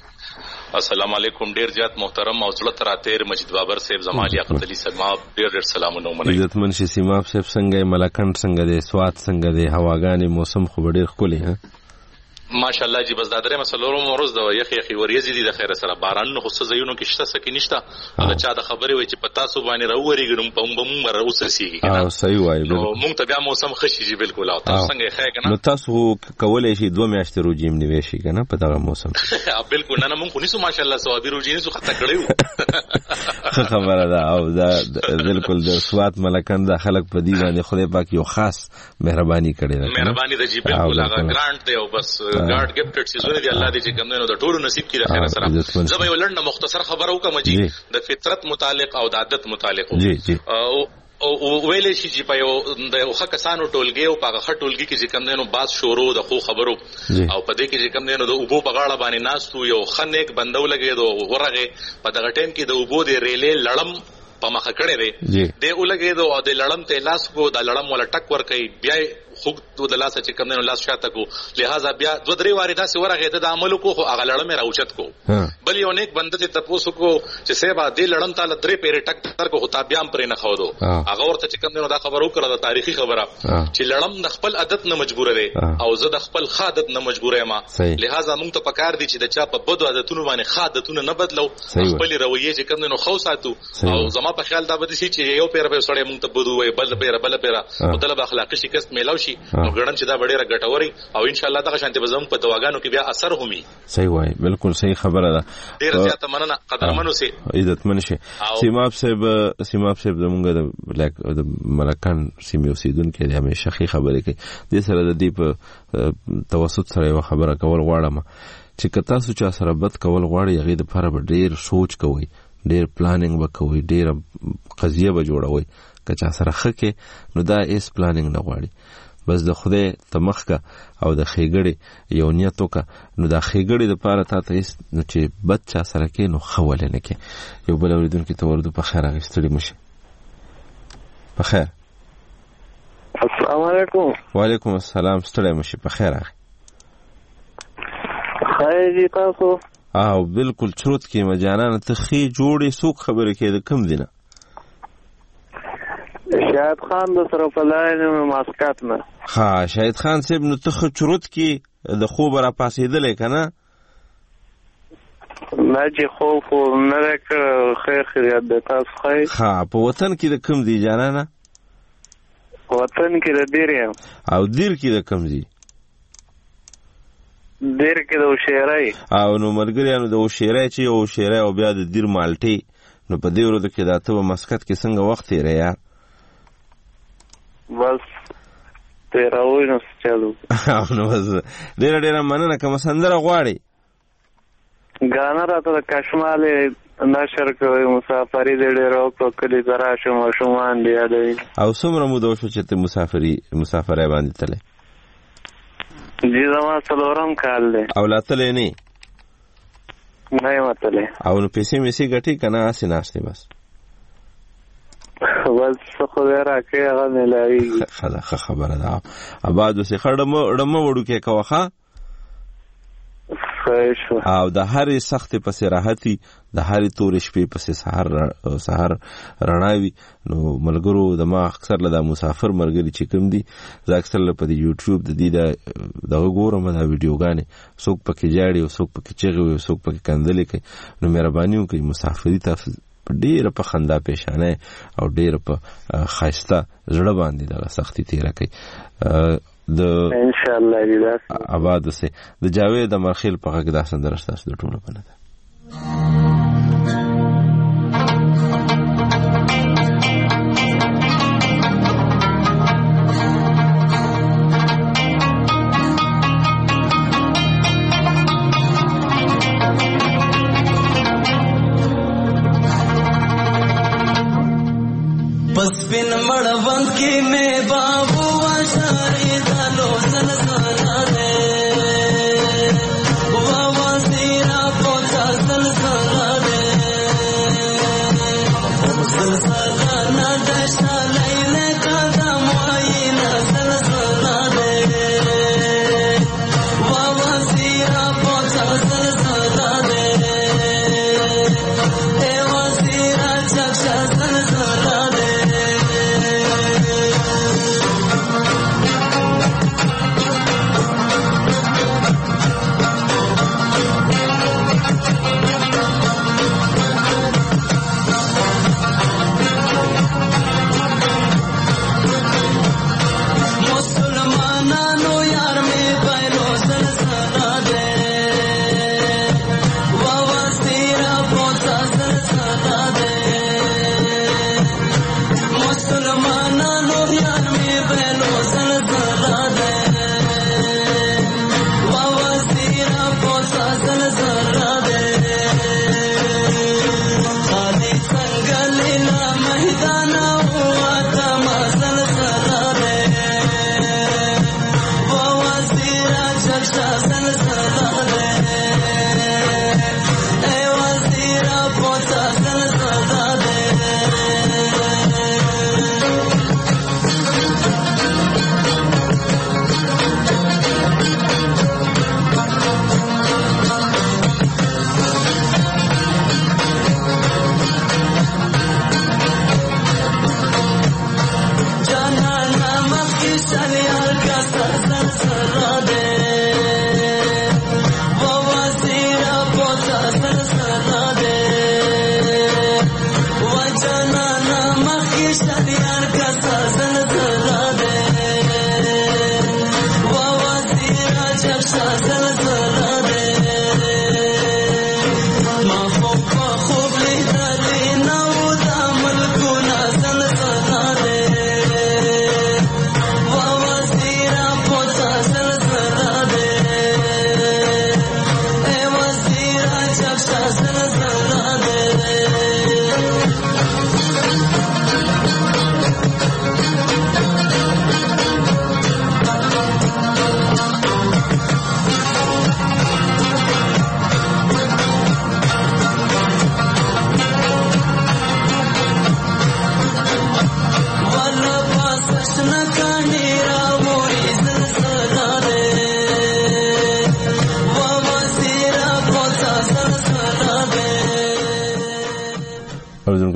السلام علیکم ډیر زیات محترم او زړه تراتیر مجید بابر صاحب زمالیا قتلی سلام ډیر ډیر سلامونه ومنئ عزت منشي سیماب صاحب څنګه ملکند څنګه دی سواد څنګه دی هواګانی موسم خو ډیر خولي ها ماشاءالله جی بس دا درې مسلو مروز د یخ یخ وریځي دي د خیره سره باران نو خو زيونو کې شته سکه نشته هغه چا د خبرې وای چې پتا سو باندې راووريګم په بم مر اوسسيږي کنه اه صحیح وای نو مونږ ته بیا موسم خشي جی بالکل او تاسو څنګه ښه کنه نو تاسو کولای شي دوه میاشتې روجیم نیوي شي کنه په دغه موسم بالکل نه مونږ خو نسو ماشاءالله ثوابي روجین سو خطه کړیو خبره ده او دا بالکل د سواد ملکند خلک په دی باندې خدای پاک یو خاص مهرباني کړی ده مهرباني ده جی بالکل هغه ګرانټ دی او بس ګارد ګفټډ سيزونه دي الله دې چې کوم نه د ټولو نصیب کړي خیر سره زه به ولنه مختصر خبر وکم جی د فطرت متعلق او د عادت متعلق جی جی او ویلې شي چې په یو د یو خکسانو ټولګي او په هغه ټولګي کې چې کوم نه باز شورو د خو خبرو او په دې کې چې کوم نه د اوبو په غاړه باندې ناستو یو خنیک بندو لګي دو ورغه په دغه ټیم کې د اوبو د ریلې لړم په مخه کړي دی د ولګي دو او د لړم ته لاس کو د لړم ولا ټک ور کوي بیا خوګ د لاسه چې کمنو لاس شاته کو لہذا بیا دوه درې واره داسې ورغه ته د عمل کو خو هغه لړم راوچت کو بل یو نیک بنده ته تاسو کو چې سیبا دې لړم تعالی درې پیری ټک تر کو هتا بیا پرې نه خو دو هغه ورته چې کمنو دا خبرو کړه د تاریخي خبره چې لړم د خپل عادت نه مجبور دی او زه د خپل عادت نه مجبور یم لہذا موږ ته پکار دي چې د چا په بدو عادتونو باندې عادتونه نه بدلو خپل رویه چې کمنو خو ساتو او زما په خیال دا بده شي چې یو پیر په سړی موږ ته بدو وي بل پیر بل پیر مطلب اخلاقی شکست میلاو شي نو ګړم چې دا ډیره ګټوري او ان شاء الله دغه شانتي به زموږ په دواګانو کې بیا اثر همي. صحیح وای بالکل صحیح خبره ده. ډیره زیاته مننه قدرمنو سي عزتمن شي. سیماب صاحب سیماب صاحب زموږ د ملکان سیمه اوسیدونکو د همیشه خي خبرې کوي د سره د دې په توسط سره یو خبره کول غواړم چې کتا سو چا سره بد کول غواړي هغه د لپاره ډیر سوچ کوي ډیر پلانینګ وکوي ډیر قضیه به جوړوي کچا سره خکه نو دا ایس پلانینګ نه غواړي بس د خوده تمخکا او د خېګړې یو نیت وکا نو د خېګړې د پاره تا ته نو چې بد چا سره کې نو خول نه کې یو بل اوریدونکو ته ورته په خیر غوښتلی مشه په خیر. السلام علیکم. وعلیکم السلام. ستړی مشه په خیر اخی. خیر دي تاسو؟ او بالکل چروت کې مجانان ته خې جوړې سوق خبره کې د کم دینه شاهد خان د سره په لاین ماسکات نه. ها شاهد خان صاحب نو ته چروت کې د خوب را پاسېدلې کنه نه چې خوف نه راک خیر خیریت د تاسو خیر. ها په وطن کې د کم دی جانانه؟ وطن کې د دیر یم. او دیر کې د کم دی؟ دیر کې د وشیرای. او نو ملګریانو د وشیرای چې او وشیرای او بیا د دیر مالټي نو په دې ورځو کې دا ته مسکت کې څنګه وخت یې ریا؟ بس تیراوی نو چالو. نو بس ډېره ډېره مننه. کومه سندره غواړئ؟ غانا راته د کشمالې نشر کوي مسافري دې ډېره وکړه کلي ته راشم ماشومان دې یادوي. او څومره موده وشوه چې ته مسافري مسافرۍ باندې تللی؟ جی زما څلورم کال دی. او لا تللی نه یې؟ نه یم تللی. او نو پیسې میسې ګټې که نه هسې ناستې بس؟ بس خدای راکړي هغه میلاویږي. ښه ده ښه خبره ده. اباد اوسې ښه ډمه وړوکې کوه ښه. او د هرې سختې پسې راحتي د هرې تورې شپې پسې سهار سهار رڼا وي. نو ملګرو د ما اکثر له دا مسافر ملګري چې کوم دي زه اکثر له په د یوټیوب د دې د دغه ګورم دا ویډیوګانې څوک پکې جاړي او څوک پکې چغې وي او څوک پکې کندلې کوي. نو مهرباني وکړئ مسافري تاسو ډېره په خندا پیشانه او ډېره په ښایسته زړه باندې دغه سختي تېره کوي. د ان شاء الله دې آباد اوسئ. د جاوید امرخیل په غږ دا سندره ستاسو د ټولو په نه ده. پس بن مړوند کې مې بابو واشارې دالو سلسله ده بابا سیرا پوتا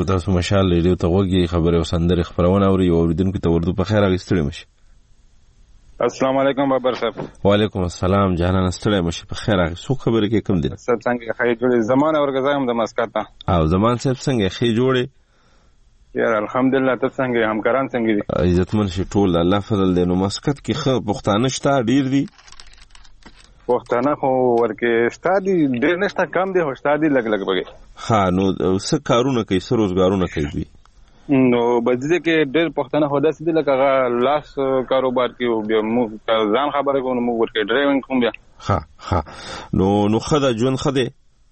اوریدونکو تاسو مشال ریډیو ته وګورئ خبره او سندره خبرونه اوري او اوریدونکو ته ورته په خیر راغستړي مشي. السلام علیکم بابر صاحب. وعلیکم السلام جانان ستړی مشي په خیر راغ. سو خبره کې کم دي صاحب څنګه خیر جوړې زمانه ورګزایم د مسکات او زمان صاحب څنګه خیر جوړې یار الحمدلله. ته څنګه همکاران څنګه دي؟ عزتمن شي ټول الله فضل دی. نو مسکت کې خو پښتانه شته ډیر دي پښتانه خو ورکه ستادي ډیر نشته کم دي هو ستادي لګ لګ بګي. ها نو څه کارونه کوي څه روزګارونه کوي نو بځدې کې ډېر پښتانه هدا سدي لکه لاس کاروبار کې بیا مو ځان خبره کوم مو ورکه ډرایوینګ کوم بیا. ها ها نو نو خدا جون خده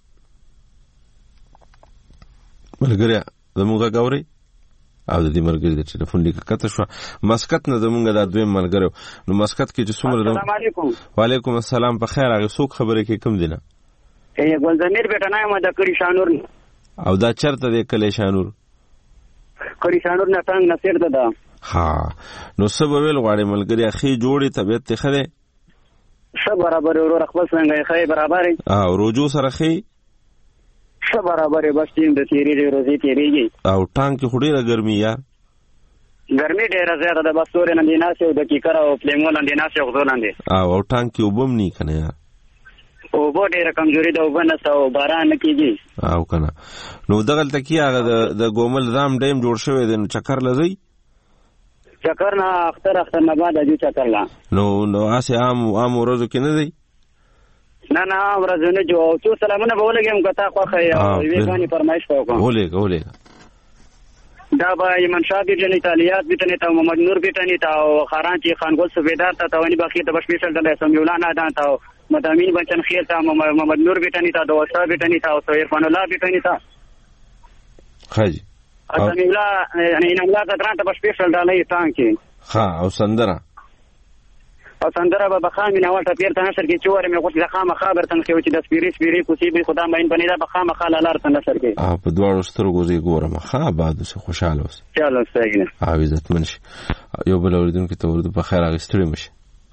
ملګری زموږه غوري او د دې مرګ د ټلیفون لیک کته شو مسکت نه زمونږ د دویم ملګرو. نو مسکت کې چې څومره ده. السلام علیکم. وعلیکم السلام. په خیر هغه څوک خبره کې کم دینه ای ګلزمیر بیٹا نه ما د کړي شانور او دا چرته د کله شانور کړي شانور نه څنګه نصیر ده. ها نو سبب ویل غواړي ملګری اخی جوړي طبيعت ته خره ش برابر ورو خپل څنګه خی برابر او روجو سره خی ش برابر بس تیم د تیری دی روزي تیریږي او ټانک کې خډيره ګرمي یا ګرمي ډیره زیاته ده. بس تورې نه دی ناسه او د کیکر او پلیمول نه دی ناسه او ځولان دي او ټانک کې وبم نه کنه یا او بو ډیره کمزوري ده او بنسه او باران کیږي او کنه. نو دغه تکي هغه د ګومل رام ډیم جوړ شوی دی. نو چکر لزی چکر نه اختر اختر نه بعد اجو چکر لا نو نو اسه عام عام ورځو کې نه دی نه نه ورځو نه جو تو سلامونه بولګم کتا خوخه او ویګانی فرمایش وکم ولې ولې دا با ایمن شاه بیٹن ایتالیات بیٹن تا محمد نور بیٹن تا خاران چی خانګل صوبیدار تا توانی باقی ته بشپیشل د سمیولانا دا تا مدامین بچن خیر تا محمد نور بیٹن تا دوستا بیٹن تا او عرفان الله بیٹن تا خاجي سمیولا یعنی ان الله تا ترانه بشپیشل دالې تانکی ها او سندره او سندره به بخامي نه ولته پیر ته نشر کې چوره مې غوښتل خامه خبر تن کې چې د سپیری سپیری کوسی به خدا مې بنې دا بخامه خاله لار ته نشر کې ا په دوړو سترګو زی ګورم ها بعد څه خوشاله اوس چلو سګنه او عزت منشي یو بل اوریدونکو ته ورته په خیر اغستړي مشي.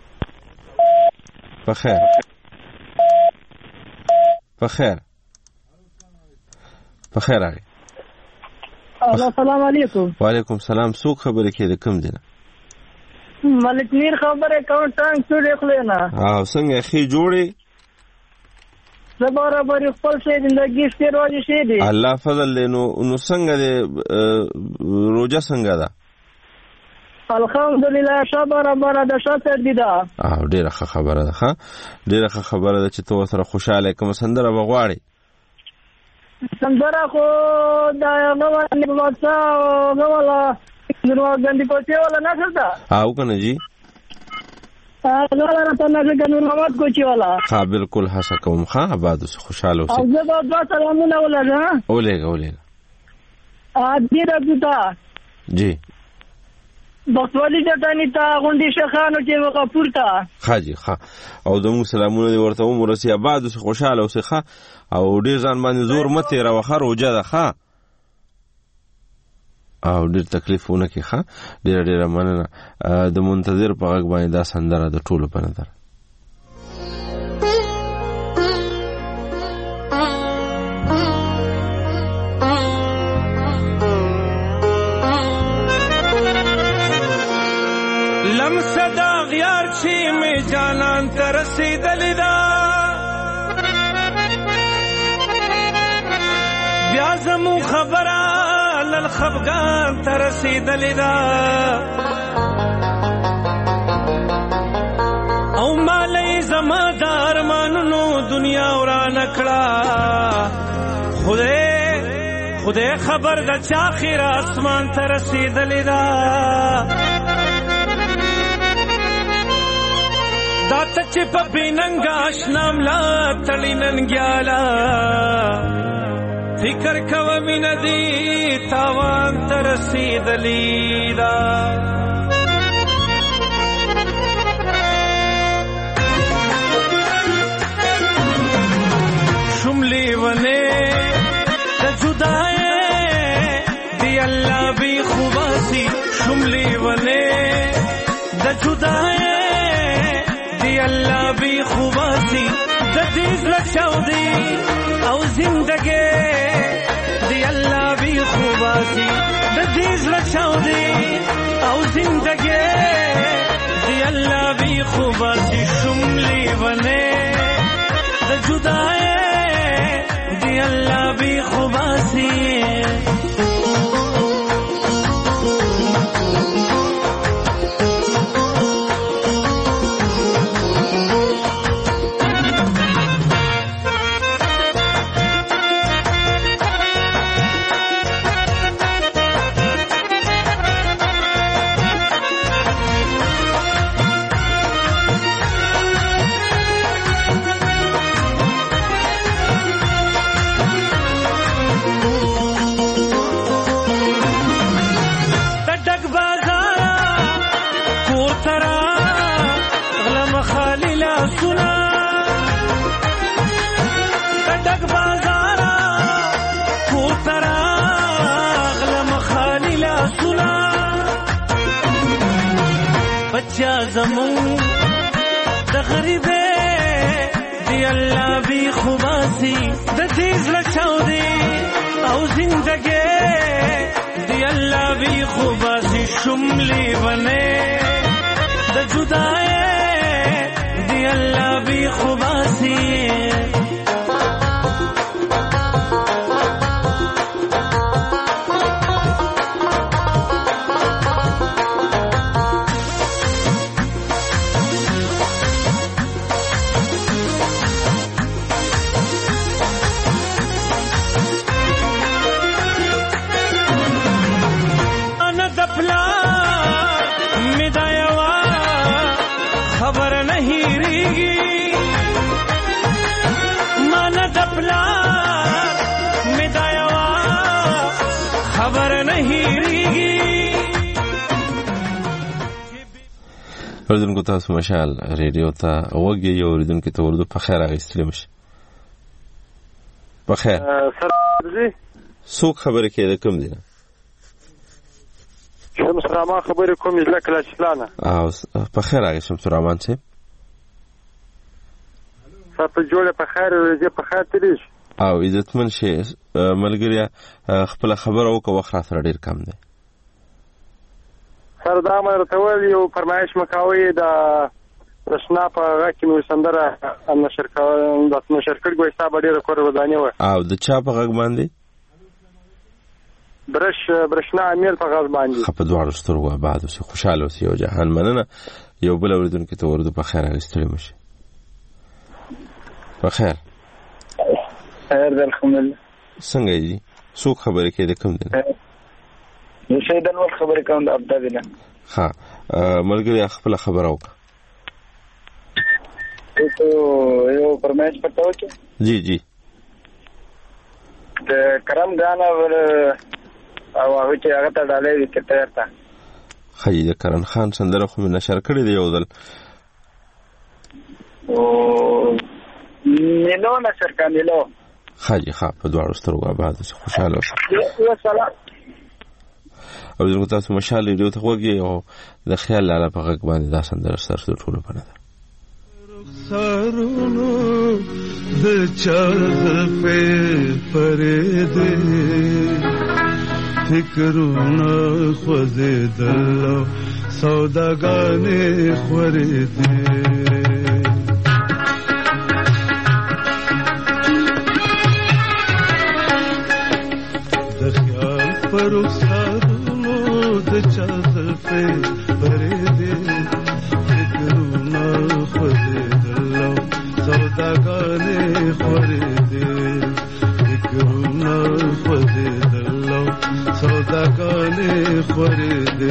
په خیر په خیر په خیر اغه. السلام علیکم. وعلیکم السلام. څوک خبره کې د کم دینه ملک میر خبره کوم ټانک څه خلینا او څنګه خې جوړي زبره بری خپل شي زندگی ستر واجی شي دي الله فضل لنو نو څنګه دې روزه څنګه ده الحمدلله شبره بره د شاتر دي دا او ډیره خبره ده. ها ډیره خبره ده چې تو سره خوشاله کوم سندره بغواړي سندره خو دا نو نه وڅا نو ولا نو غندې کوچې ولا نه څه او کنه جی نو راته نه څنګه نو مواد کوچې ولا ها بالکل هڅه کوم. ها بعد خوشاله اوسه او زه به دا سلامونه ولګم اولېګه اولېګه ا دې راځه جی بخوالي جټانی تا غونډي شخانو کې وقفور تا خاجي ها او دمو سلامونه دی ورته ورسي بعد خوشاله اوسه ها او ډیر ځان باندې زور مته را وخر وجه ده ها او ډیر تکلیفونه کې ها ډیر ډیر مننه د منتظر په غږ باندې دا سندره د ټولو په نظر لمسدا غیار چی می جانان ترسیدلی دا بیا زمو خبره للخفقان ترسیدلی دا او مالی زما دار مانونو دنیا وران کړه خدای خدای خبر د چا خیر اسمان ترسیدلی دا دا ته چې په بیننګ آشنا ملا تړي ننګیالا فکر کوه مینه دې تاوان ته رسېدلې ده شوم لیونې د جدایۍ دی الله بی خوباسي شوم لیونې د جدایۍ الله بی خوباسی زدیز لچاو دی او زندگی دی اللہ بی خوباسی باسي د دې زړه چاودې او زندګي دی الله بي خوباسي شملې ونه د جدای دی الله بي خوباسي بچا زمون د غریبه دی الله بي خوباسي د دې زړه چاودې او زندګي دی الله بي خوباسي شملې ونه د جدای دی الله بي خوباسي خبر نہیں ریگی من دپلا مدایوا خبر نہیں ریگی اوریدونکو تاسو مشال ریډیو ته وګورئ یو اوریدونکو ته ورته په خیر راغستلی مشه په خیر سر دې څوک خبره کېده کوم دی شمس رحمان خبرې کوم اجلا کلاشلانه او په خیر راغی شمس رحمان صاحب په جوړه په خیر ورځې په خیر تریش او عزتمن شي ملګری خپل خبره وکړه وخت سره ډیر کم دی سر دا مې راتول یو فرمایش مکاوي دا رسنا په غاکې نو سندره ان نشر کول د نشر کړ ګوي حساب ډیر کور ودانې و او د چا په غږ باندې برش برشنا امیر په غاز باندې خپ دوړ سترګو بعد اوسه خوشاله اوسه یو جهان مننه یو بل اوریدونکو ته ورته په خیر راغستلی مشه په خیر خیر الحمدلله څنګه یې څوک خبرې کوي د کوم دی نو سید انور خبرې کوم د عبد الله ها ملګری خپل خبره وکړه ته یو فرمایش پټاو چې جی جی د کرم غانا ور او هغه چې هغه ته ډالې وکړه تا خی د کرن خان سندره خو نشر کړی دی یو ځل او نیلو نشر کانیلو خاجي ها په دوړو سترګو آباد اوسه خوشاله اوسه یو سلام او زموږ تاسو مشال ریډیو ته وګورئ او د خیال لاله په غږ باندې دا سندره ستاسو ټولو په نظر سرونو د چاغ په پرده فکرونه خوځیدل سوداګانې خورېدې د خیال پر سرونو د چاغ په پرده فکرونه خوځیدل سوداګانې خورېدې فکرونه خوځېدل سوداګانې خورېدې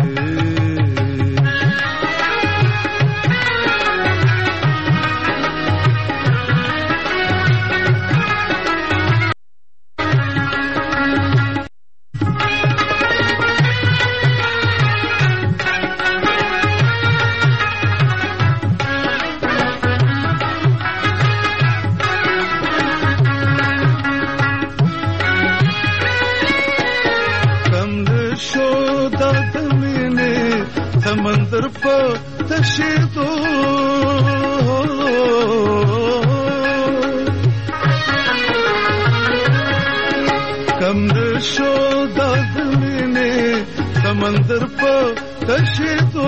समंदर पर तशीदो कम शो दाद समंदर पे तशेदो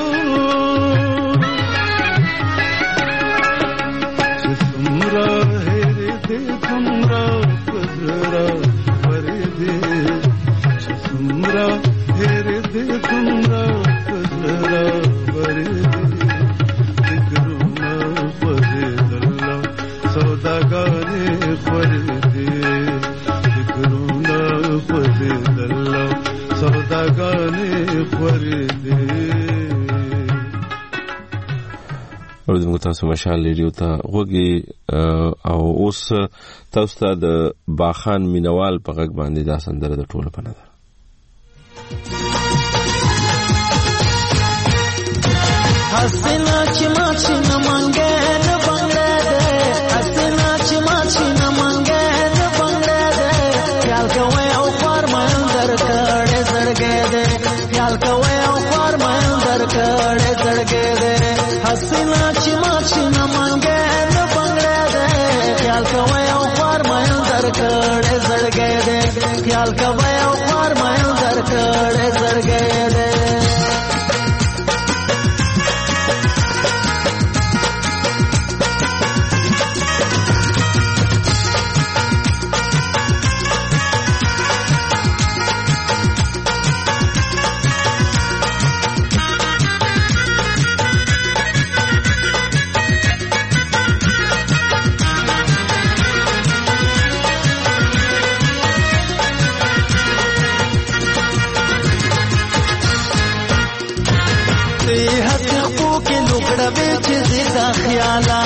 सुमरा हेरे दे तुमरा पजरा भरे दे सुमरा हेरे दे तुमरा पजरा भरे दे दिकरुना पदे दल्ला सौदागारे भरे दे दिकरुना पदे दल्ला सौदागारे भरे दे. اوریدونکو تاسو مشال ریډیو ته غوږی او اوس تاسو ته د باخان مینوال په غږ باندې دا سندره د ټولو په نظر حسنا چې ما چې نه مانګه نه بنگړه ده حسنا چې ما چې نه مانګه نه بنگړه ده خیال کوي او فرمان درکړې زړګې ده خیال کوي او فرمان درکړې زړګې ده حسنا چې ما چې نه مانګه نه بنگړه ده خیال کوي او فرمان درکړې زړګې ده خیال کوي او فرمان درکړې زړګې ده. خیالا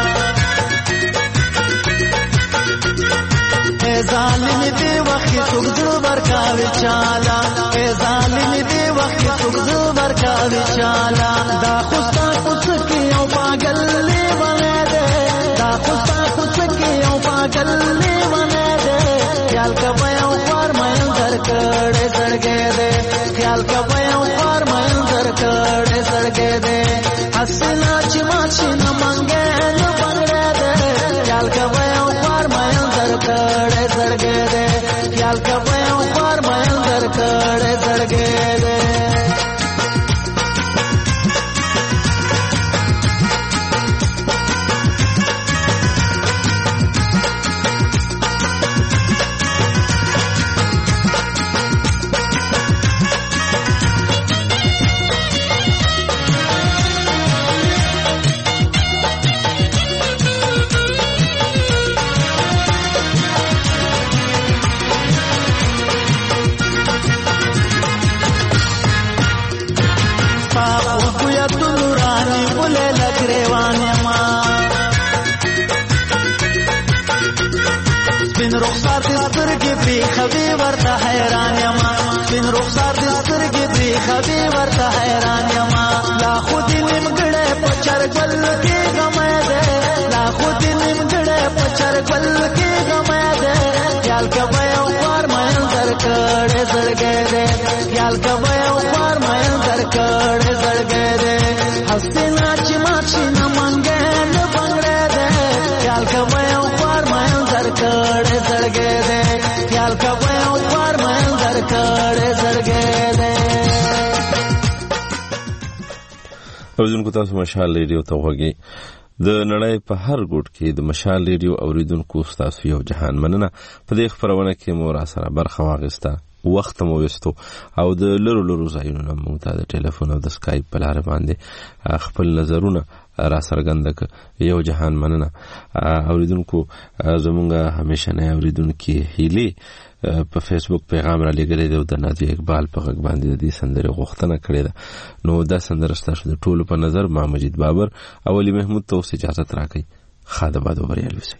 اے ظالم دی وخت سګدو ورکاوي چالا اے ظالم دی وخت سګدو ورکاوي چالا دا خوستا کوڅکی او پاگل لیوانه ده دا خوستا کوڅکی او پاگل لیوانه ده خیال کوي او فرمایل درکړې زړګې ده خیال کوي او فرمایل درکړې زړګې ده حسنا چې ما چې نه مانګه نه بنگړه ده خیال کوي او فرمایل درکړې زړګې ده خیال کوي او فرمایل درکړې زړګې ده. خبي ورته حیران یما سپین رخسار د سترګې دی خبي ورته حیران یما لا خود نیمګړې په چرګل کې غمه ده لا خود نیمګړې په چرګل کې غمه ده خیال کوي او فرمایل درکړې زړګې ده خیال کوي او فرمایل درکړې زړګې ده حسنا چې ما چې نه مانګه نه بنگړې ده خیال کوي او فرمایل درکړې زړګې ده خیال کوي او فرمایل درکړې زړګې ده. اوریدونکو تاسو مشال ریډیو ته غوږی د نړۍ په هر ګوټ کې د مشال ریډیو اوریدونکو تاسو یو جهان مننه. په دې خبرونه کې مو را سره برخه واغسته وخت مو وستو او د لرو لرو ځایونو مو ته د ټلیفون او د اسکایپ په لار باندې خپل نظرونه را څرګند ک یو جهان مننه. اوریدونکو زمونږه همیشه نه اوریدونکو هیلي په فیسبوک پیغام را لګلې دی د نازي اقبال په غږ باندې د سندره غوښتنه کړې ده. نو دا سندره ستاسو د ټولو په نظر ما مجید بابر او علي محمود ته اجازه راکړي. خاده باد وبریال وسی.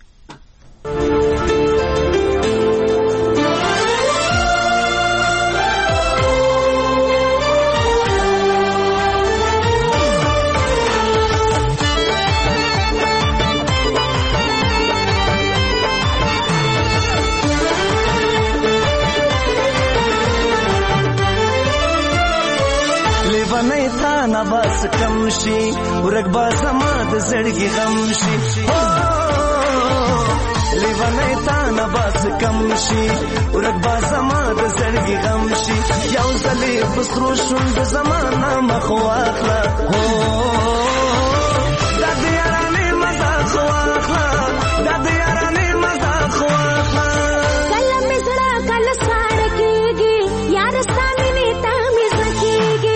لیوانای تا نه بس کم شي ورګ با زما د زړګي غم شي لیونی تا نه باس کم شي ورک با زما د زړګي غم شي یو ځلې په سرو شونډو زما نه مخ واخله هو دا د یارانې مزه خو واخله دا د یارانې مزه خو واخله کله مې زړه کله ساړه کېږي یار ستا مینې ته مې زړه کېږي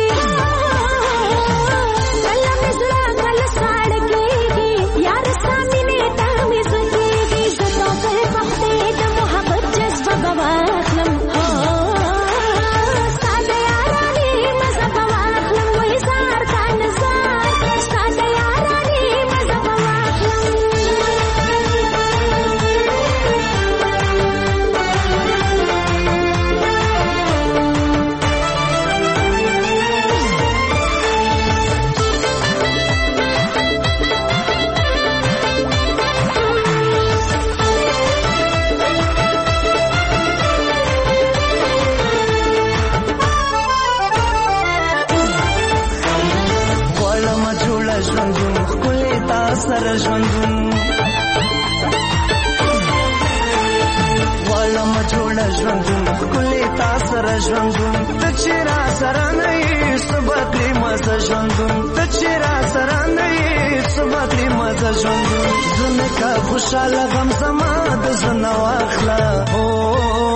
کله مې زړه کله ساړه کېږي یار ستا مینې ته مې زړه کېږي زه توکل وختې د محبت جذبه به واخلم ستا د یارانې مزه به واخلم وایي زار تا نزار ستا د یارانې مزه به واخلم غواړمه جوړه ژوندون ښکلې تا سره ژوندون غواړمه جوړه ژوندون ښکلې تا سره ژوندون ته چې را سره نه یې څه به کړې مزه ژوندون ته چې را سره نه یې څه به کړې مزه ژوندون زه مې که خوشحاله غم زما د زړه نه واخله